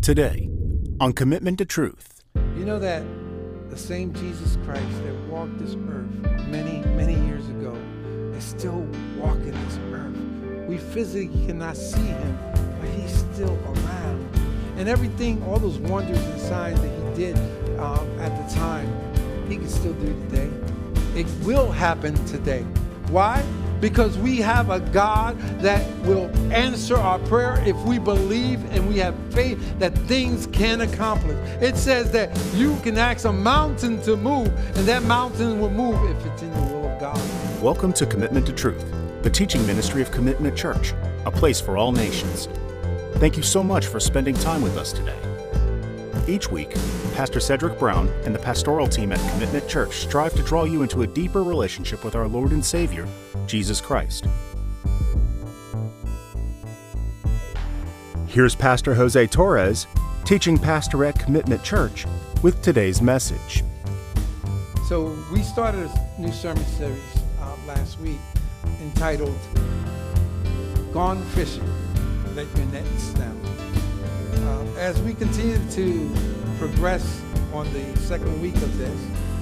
Today, on Commitment to Truth. You know that the same Jesus Christ that walked this earth many, many years ago is still walking this earth. We physically cannot see him, but he's still around. And everything, all those wonders and signs that he did at the time, he can still do today. It will happen today. Why? Because we have a God that will answer our prayer if we believe and we have faith that things can accomplish. It says that you can ask a mountain to move, and that mountain will move if it's in the will of God. Welcome to Commitment to Truth, the teaching ministry of Commitment Church, a place for all nations. Thank you so much for spending time with us today. Each week, Pastor Cedric Brown and the pastoral team at Commitment Church strive to draw you into a deeper relationship with our Lord and Savior, Jesus Christ. Here's Pastor Jose Torres, teaching pastor at Commitment Church, with today's message. So we started a new sermon series last week entitled, Gone Fishing, Let Your Nets Down. As we continue to progress on the second week of this,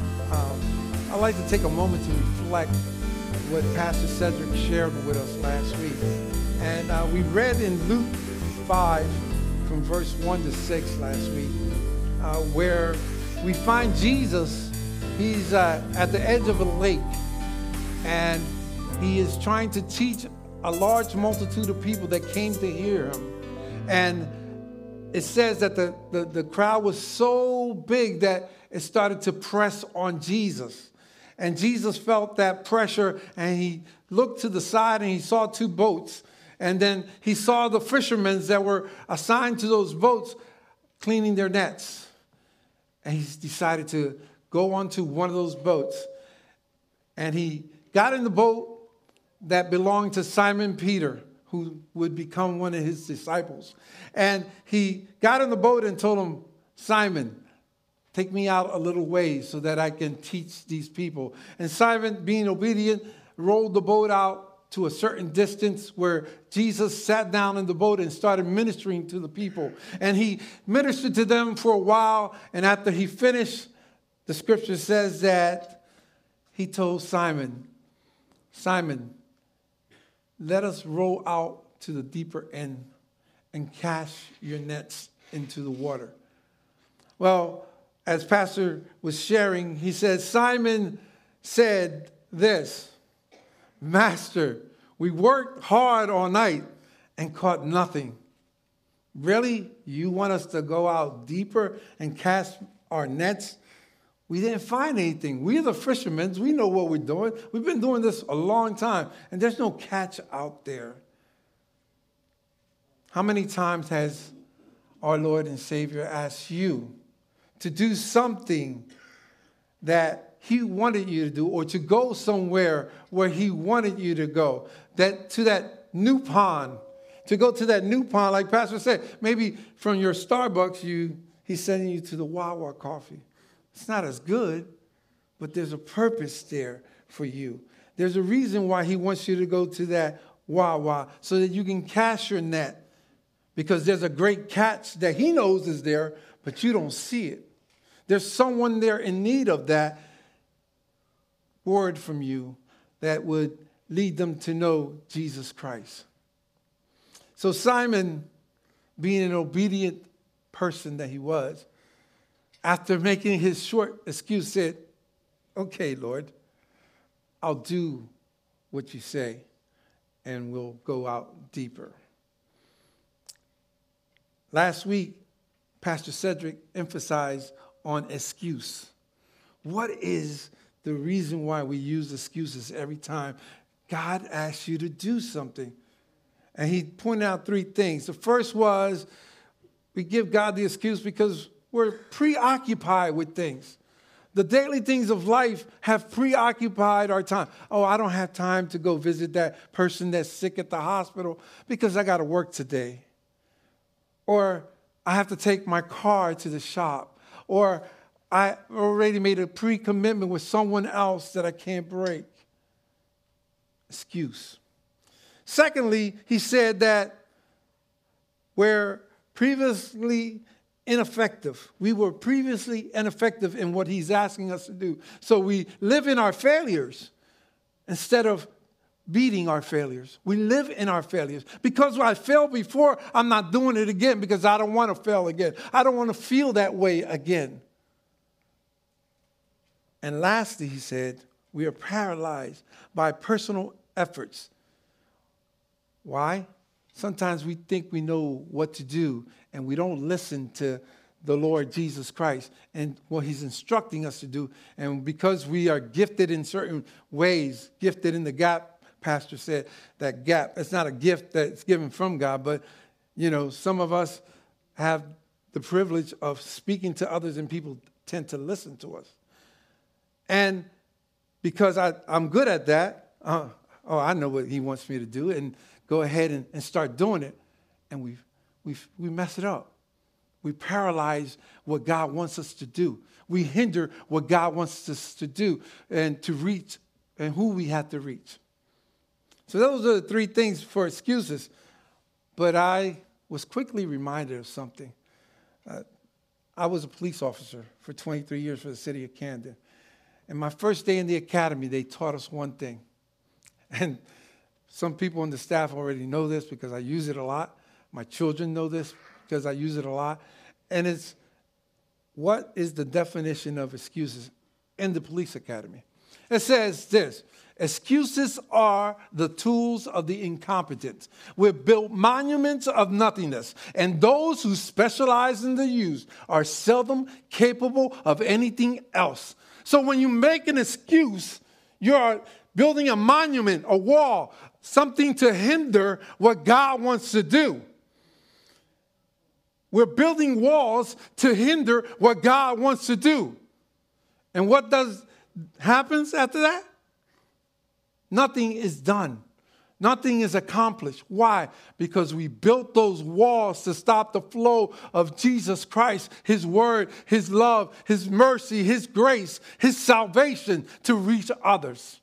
I'd like to take a moment to reflect what Pastor Cedric shared with us last week. And we read in Luke 5 from verse 1 to 6 last week, where we find Jesus. He's at the edge of a lake, and he is trying to teach a large multitude of people that came to hear him. And it says that the crowd was so big that it started to press on Jesus. And Jesus felt that pressure, and he looked to the side and he saw two boats. And then he saw the fishermen that were assigned to those boats cleaning their nets. And he decided to go onto one of those boats. And he got in the boat that belonged to Simon Peter, who would become one of his disciples. And he got in the boat and told him, Simon, take me out a little ways so that I can teach these people. And Simon, being obedient, rolled the boat out to a certain distance where Jesus sat down in the boat and started ministering to the people. And he ministered to them for a while. And after he finished, the scripture says that he told Simon, Simon, let us row out to the deeper end and cast your nets into the water. Well, as Pastor was sharing, he said, Simon said this, Master, we worked hard all night and caught nothing. Really? You want us to go out deeper and cast our nets? We didn't find anything. We're the fishermen. We know what we're doing. We've been doing this a long time, and there's no catch out there. How many times has our Lord and Savior asked you to do something that he wanted you to do, or to go somewhere where he wanted you to go, to that new pond, to go to that new pond, like Pastor said, maybe from your Starbucks, he's sending you to the Wawa coffee. It's not as good, but there's a purpose there for you. There's a reason why he wants you to go to that Wawa, so that you can cast your net, because there's a great catch that he knows is there, but you don't see it. There's someone there in need of that word from you that would lead them to know Jesus Christ. So Simon, being an obedient person that he was, after making his short excuse, said, okay, Lord, I'll do what you say, and we'll go out deeper. Last week, Pastor Cedric emphasized on excuse. What is the reason why we use excuses every time God asks you to do something? And he pointed out three things. The first was we give God the excuse because we're preoccupied with things. The daily things of life have preoccupied our time. Oh, I don't have time to go visit that person that's sick at the hospital because I got to work today. Or I have to take my car to the shop. Or I already made a pre-commitment with someone else that I can't break. Excuse. Secondly, he said that where previously ineffective. We were previously ineffective in what he's asking us to do. So we live in our failures instead of beating our failures. We live in our failures. Because I failed before, I'm not doing it again because I don't want to fail again. I don't want to feel that way again. And lastly, he said, we are paralyzed by personal efforts. Why? Sometimes we think we know what to do and we don't listen to the Lord Jesus Christ and what he's instructing us to do. And because we are gifted in certain ways, gifted in the gap, Pastor said, that gap, it's not a gift that's given from God, but, some of us have the privilege of speaking to others and people tend to listen to us. And because I'm good at that, I know what he wants me to do, and go ahead and start doing it, and we mess it up. We paralyze what God wants us to do. We hinder what God wants us to do and to reach and who we have to reach. So those are the three things for excuses. But I was quickly reminded of something. I was a police officer for 23 years for the city of Camden. And my first day in the academy, they taught us one thing. And some people on the staff already know this because I use it a lot. My children know this because I use it a lot. And it's, what is the definition of excuses in the police academy? It says this: excuses are the tools of the incompetent. We build monuments of nothingness, and those who specialize in the use are seldom capable of anything else. So when you make an excuse, you're building a monument, a wall, something to hinder what God wants to do. We're building walls to hinder what God wants to do. And what happens after that? Nothing is done. Nothing is accomplished. Why? Because we built those walls to stop the flow of Jesus Christ, his word, his love, his mercy, his grace, his salvation to reach others.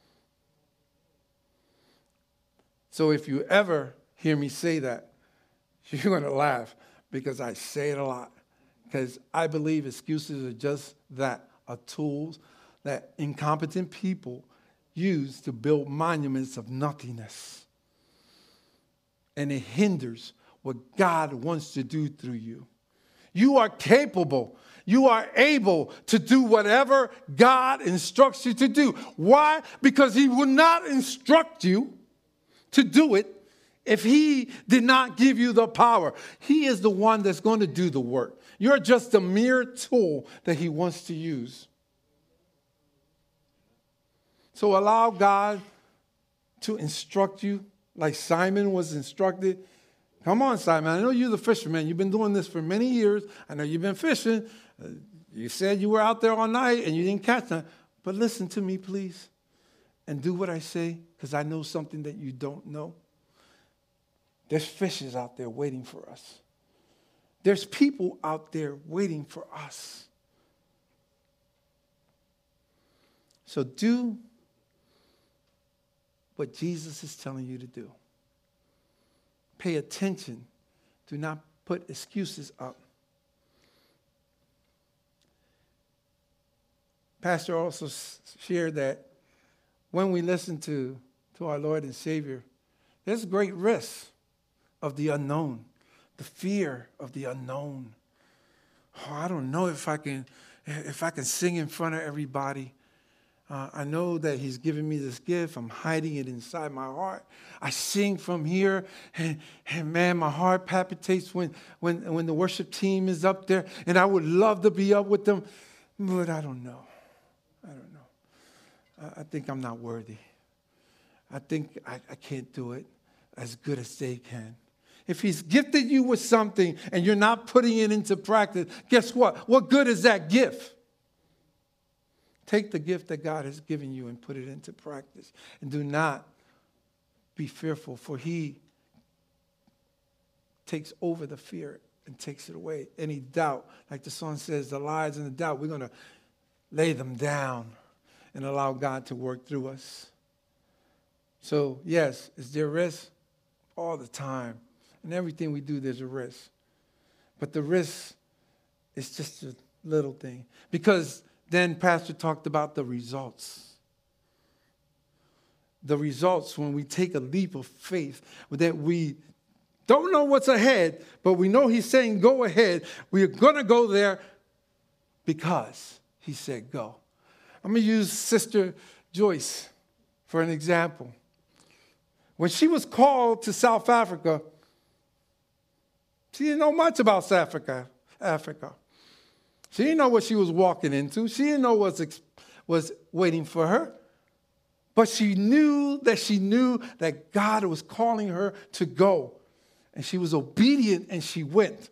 So if you ever hear me say that, you're going to laugh because I say it a lot. Because I believe excuses are just that, are tools that incompetent people use to build monuments of nothingness. And it hinders what God wants to do through you. You are capable. You are able to do whatever God instructs you to do. Why? Because he would not instruct you to do it if he did not give you the power. He is the one that's going to do the work. You're just a mere tool that he wants to use. So allow God to instruct you like Simon was instructed. Come on, Simon. I know you're the fisherman. You've been doing this for many years. I know you've been fishing. You said you were out there all night and you didn't catch none. But listen to me, please, and do what I say, because I know something that you don't know. There's fishes out there waiting for us. There's people out there waiting for us. So do what Jesus is telling you to do. Pay attention. Do not put excuses up. Pastor also shared that when we listen to our Lord and Savior, there's great risk of the unknown, the fear of the unknown. Oh, I don't know if I can sing in front of everybody. I know that he's given me this gift. I'm hiding it inside my heart. I sing from here, and man, my heart palpitates when the worship team is up there, and I would love to be up with them, but I don't know. I think I'm not worthy. I think I can't do it as good as they can. If he's gifted you with something and you're not putting it into practice, guess what? What good is that gift? Take the gift that God has given you and put it into practice. And do not be fearful, for he takes over the fear and takes it away. Any doubt, like the song says, the lies and the doubt, we're going to lay them down and allow God to work through us. So, yes, is there risk? All the time. In everything we do, there's a risk. But the risk It's just a little thing. Because then Pastor talked about the results. The results when we take a leap of faith, that we don't know what's ahead, but we know he's saying go ahead. We're going to go there because he said go. I'm going to use Sister Joyce for an example. When she was called to South Africa, she didn't know much about South Africa. She didn't know what she was walking into. She didn't know what was waiting for her. But she knew that God was calling her to go. And she was obedient and she went.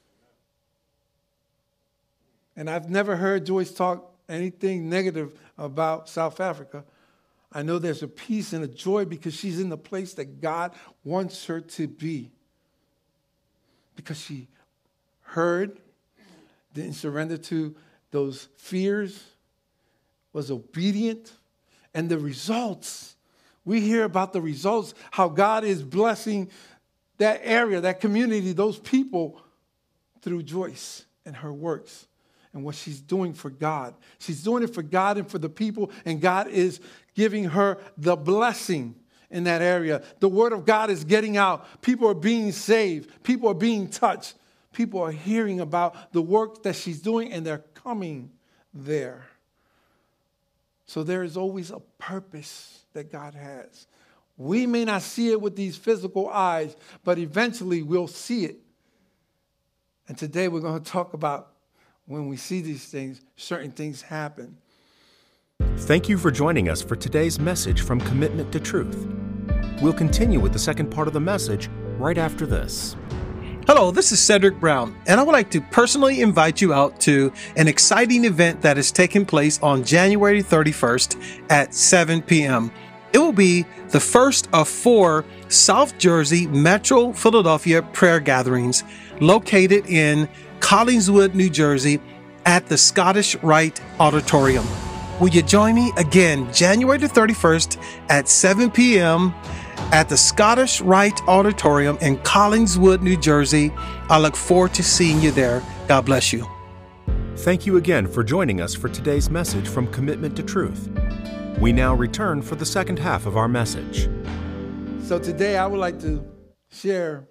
And I've never heard Joyce talk anything negative about South Africa. I know there's a peace and a joy because she's in the place that God wants her to be. Because she heard, didn't surrender to those fears, was obedient. And the results, we hear about the results, how God is blessing that area, that community, those people through Joyce and her works and what she's doing for God. She's doing it for God and for the people, and God is giving her the blessing in that area. The word of God is getting out. People are being saved. People are being touched. People are hearing about the work that she's doing, and they're coming there. So there is always a purpose that God has. We may not see it with these physical eyes, but eventually we'll see it. And today we're going to talk about when we see these things, certain things happen. Thank you for joining us for today's message from Commitment to Truth. We'll continue with the second part of the message right after this. Hello, this is Cedric Brown, and I would like to personally invite you out to an exciting event that is taking place on January 31st at 7 p.m. It will be the first of 4 South Jersey Metro Philadelphia prayer gatherings located in Collingswood, New Jersey at the Scottish Rite Auditorium. Will you join me again January the 31st at 7 p.m. at the Scottish Rite Auditorium in Collingswood, New Jersey? I look forward to seeing you there. God bless you. Thank you again for joining us for today's message from Commitment to Truth. We now return for the second half of our message. So today I would like to share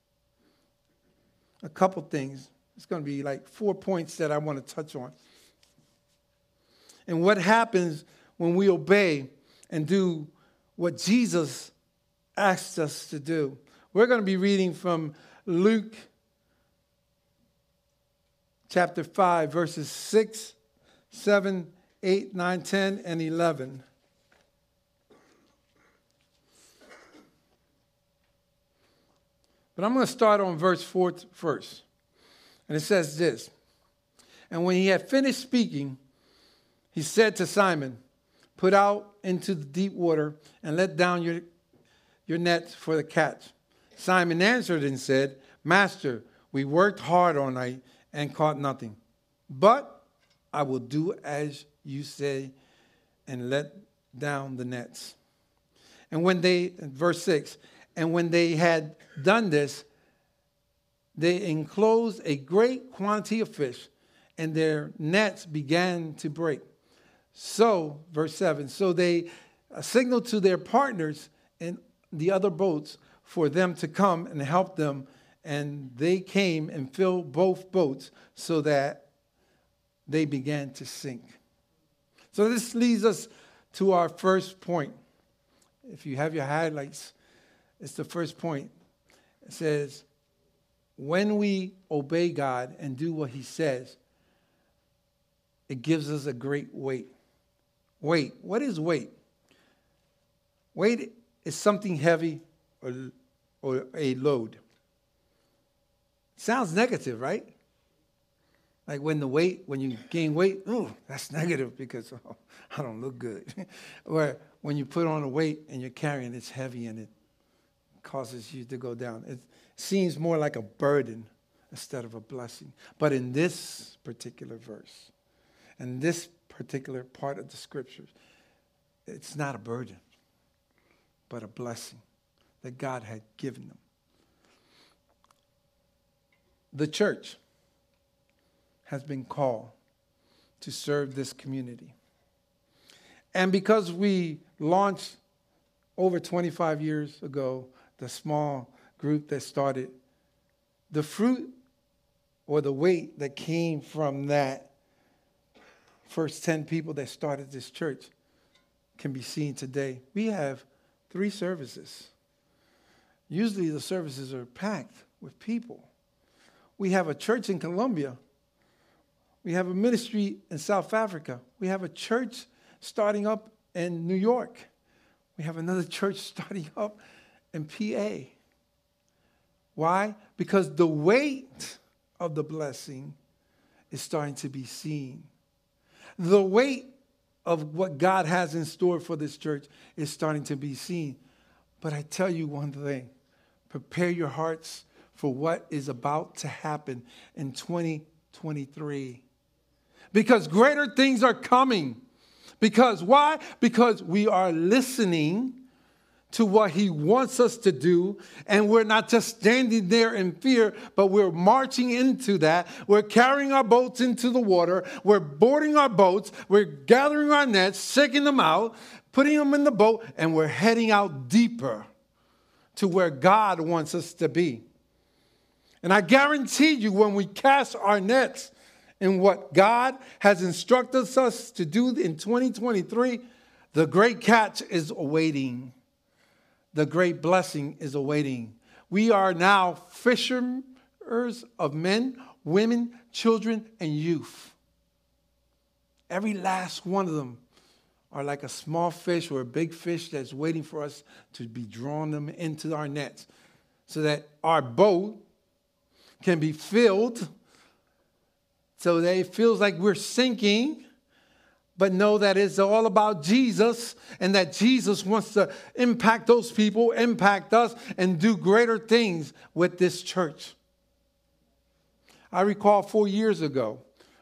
a couple things. It's going to be like 4 points that I want to touch on. And what happens when we obey and do what Jesus asked us to do. We're going to be reading from Luke chapter 5, verses 6, 7, 8, 9, 10, and 11. But I'm going to start on verse 4 first. And it says this: "And when he had finished speaking, he said to Simon, 'Put out into the deep water and let down your nets for the catch.' Simon answered and said, 'Master, we worked hard all night and caught nothing. But I will do as you say and let down the nets.' And when they," verse 6, "and when they had done this, they enclosed a great quantity of fish, and their nets began to break. So," verse 7, "so they signaled to their partners in the other boats for them to come and help them, and they came and filled both boats so that they began to sink." So this leads us to our first point. If you have your highlights, it's the first point. It says, when we obey God and do what he says, it gives us a great weight. Weight. What is weight? Weight is something heavy or a load. Sounds negative, right? Like when you gain weight, ooh, that's negative because I don't look good. Or when you put on a weight and you're carrying, it's heavy and it causes you to go down. It seems more like a burden instead of a blessing. But in this particular verse, in this particular part of the scriptures, it's not a burden, but a blessing that God had given them. The church has been called to serve this community. And because we launched over 25 years ago, the small group that started, the fruit or the weight that came from that first 10 people that started this church can be seen today. We have 3 services. Usually the services are packed with people. We have a church in Colombia. We have a ministry in South Africa. We have a church starting up in New York. We have another church starting up in PA. Why? Because the weight of the blessing is starting to be seen. The weight of what God has in store for this church is starting to be seen. But I tell you one thing, prepare your hearts for what is about to happen in 2023. Because greater things are coming. Because why? Because we are listening to what he wants us to do, and we're not just standing there in fear, but we're marching into that. We're carrying our boats into the water. We're boarding our boats. We're gathering our nets, shaking them out, putting them in the boat, and we're heading out deeper to where God wants us to be. And I guarantee you, when we cast our nets in what God has instructed us to do in 2023, the great catch is awaiting. The great blessing is awaiting. We are now fishers of men, women, children, and youth. Every last one of them are like a small fish or a big fish that's waiting for us to be drawn them into our nets so that our boat can be filled so that it feels like we're sinking, but know that it's all about Jesus and that Jesus wants to impact those people, impact us, and do greater things with this church. I recall 4 years ago,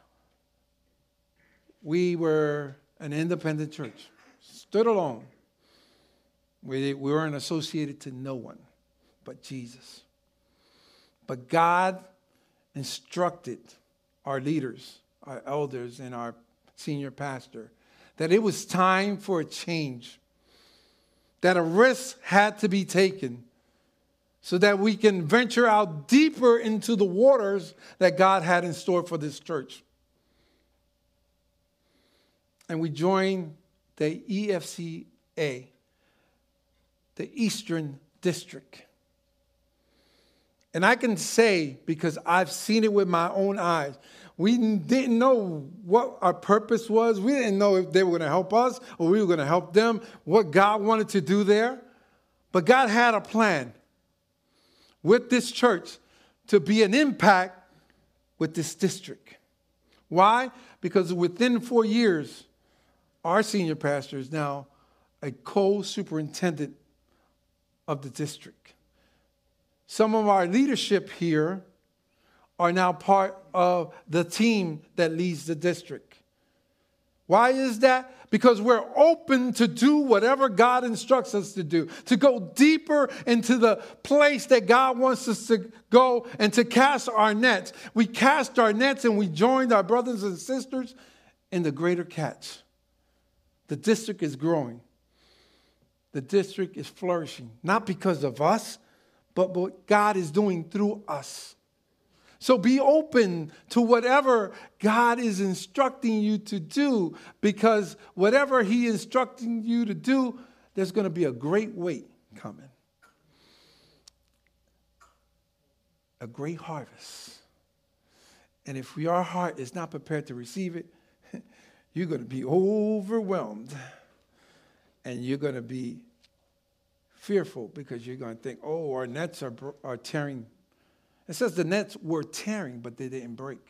we were an independent church, stood alone. We weren't associated to no one but Jesus. But God instructed our leaders, our elders, and our senior pastor that it was time for a change, that a risk had to be taken so that we can venture out deeper into the waters that God had in store for this church. And we joined the EFCA, the Eastern District. And I can say, because I've seen it with my own eyes, we didn't know what our purpose was. We didn't know if they were going to help us or we were going to help them, what God wanted to do there. But God had a plan with this church to be an impact with this district. Why? Because within 4 years, our senior pastor is now a co-superintendent of the district. Some of our leadership here are now part of the team that leads the district. Why is that? Because we're open to do whatever God instructs us to do, to go deeper into the place that God wants us to go and to cast our nets. We cast our nets and we joined our brothers and sisters in the greater catch. The district is growing. The district is flourishing, not because of us, but what God is doing through us. So be open to whatever God is instructing you to do, because whatever he is instructing you to do, there's going to be a great weight coming. A great harvest. And if your heart is not prepared to receive it, you're going to be overwhelmed. And you're going to be fearful because you're going to think, oh, our nets are tearing. It says the nets were tearing, but they didn't break.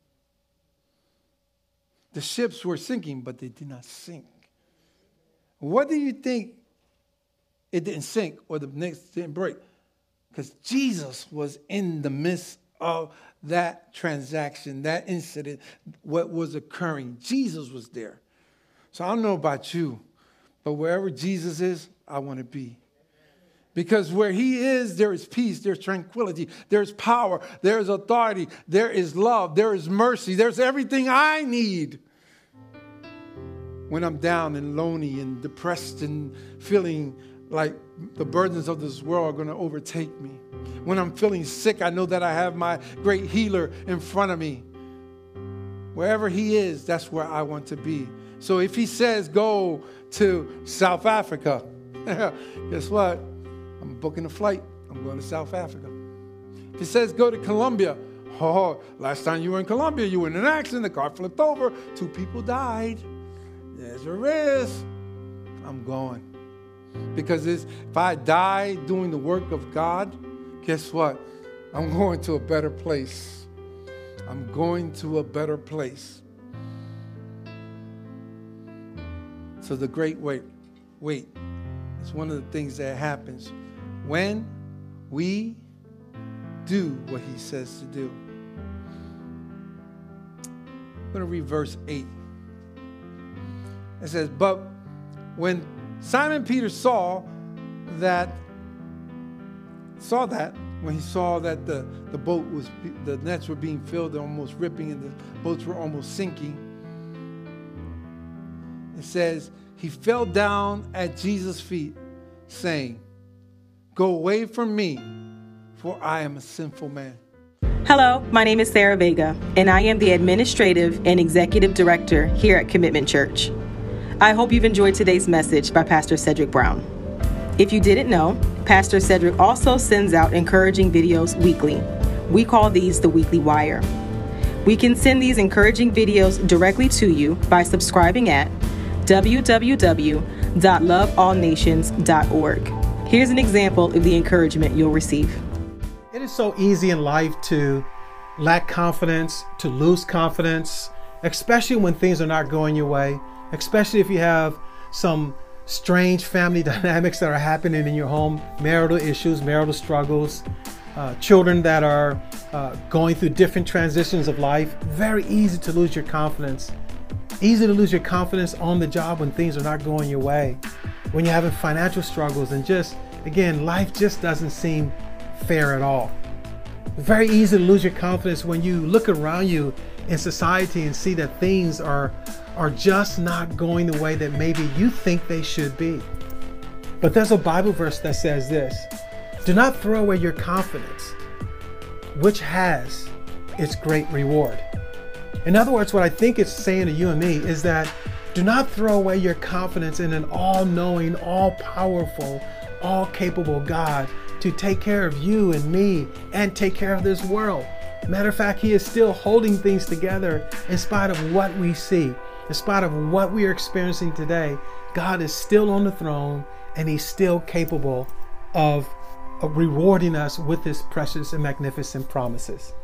The ships were sinking, but they did not sink. What do you think it didn't sink or the nets didn't break? Because Jesus was in the midst of that transaction, that incident, what was occurring. Jesus was there. So I don't know about you, but wherever Jesus is, I want to be. Because where he is, there is peace, there's tranquility, there's power, there's authority, there is love, there is mercy, there's everything I need. When I'm down and lonely and depressed and feeling like the burdens of this world are going to overtake me. When I'm feeling sick, I know that I have my great healer in front of me. Wherever he is, that's where I want to be. So if he says go to South Africa, guess what? I'm booking a flight. I'm going to South Africa. If he says go to Colombia, oh, last time you were in Colombia, you were in an accident, the car flipped over, 2 people died. There's a risk. I'm going. Because if I die doing the work of God, guess what? I'm going to a better place. I'm going to a better place. So the great wait is one of the things that happens when we do what he says to do. I'm going to read verse 8. It says, but when Simon Peter saw that when he saw that the boat was, the nets were being filled, they're almost ripping, and the boats were almost sinking, it says, he fell down at Jesus' feet, saying, go away from me, for I am a sinful man. Hello, my name is Sarah Vega, and I am the Administrative and Executive Director here at Commitment Church. I hope you've enjoyed today's message by Pastor Cedric Brown. If you didn't know, Pastor Cedric also sends out encouraging videos weekly. We call these the Weekly Wire. We can send these encouraging videos directly to you by subscribing at www.loveallnations.org. Here's an example of the encouragement you'll receive. It is so easy in life to lack confidence, to lose confidence, especially when things are not going your way, especially if you have some strange family dynamics that are happening in your home, marital issues, marital struggles, children that are going through different transitions of life. Very easy to lose your confidence. Easy to lose your confidence on the job when things are not going your way, when you're having financial struggles, and just, again, life just doesn't seem fair at all. Very easy to lose your confidence when you look around you in society and see that things are just not going the way that maybe you think they should be. But there's a Bible verse that says this: do not throw away your confidence, which has its great reward. In other words, what I think it's saying to you and me is that do not throw away your confidence in an all-knowing, all-powerful, all-capable God to take care of you and me and take care of this world. Matter of fact, he is still holding things together in spite of what we see, in spite of what we are experiencing today. God is still on the throne, and he's still capable of rewarding us with his precious and magnificent promises.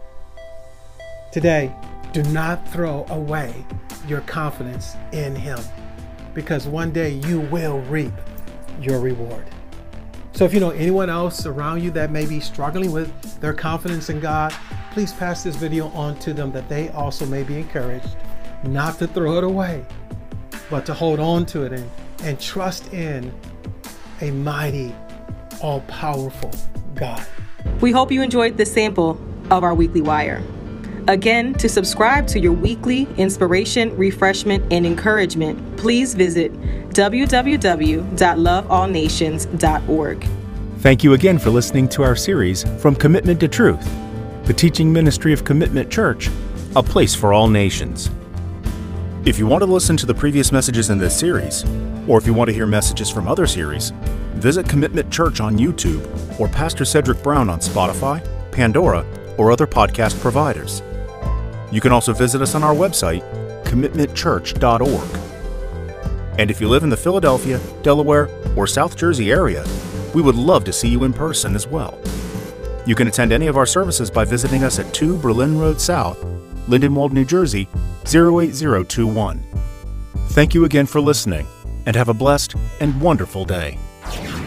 Today, do not throw away your confidence in him, because one day you will reap your reward. So if you know anyone else around you that may be struggling with their confidence in God, please pass this video on to them, that they also may be encouraged not to throw it away, but to hold on to it and trust in a mighty, all-powerful God. We hope you enjoyed this sample of our Weekly Wire. Again, to subscribe to your weekly inspiration, refreshment, and encouragement, please visit www.loveallnations.org. Thank you again for listening to our series, From Commitment to Truth, the teaching ministry of Commitment Church, a place for all nations. If you want to listen to the previous messages in this series, or if you want to hear messages from other series, visit Commitment Church on YouTube or Pastor Cedric Brown on Spotify, Pandora, or other podcast providers. You can also visit us on our website, commitmentchurch.org. And if you live in the Philadelphia, Delaware, or South Jersey area, we would love to see you in person as well. You can attend any of our services by visiting us at 2 Berlin Road South, Lindenwold, New Jersey, 08021. Thank you again for listening, and have a blessed and wonderful day.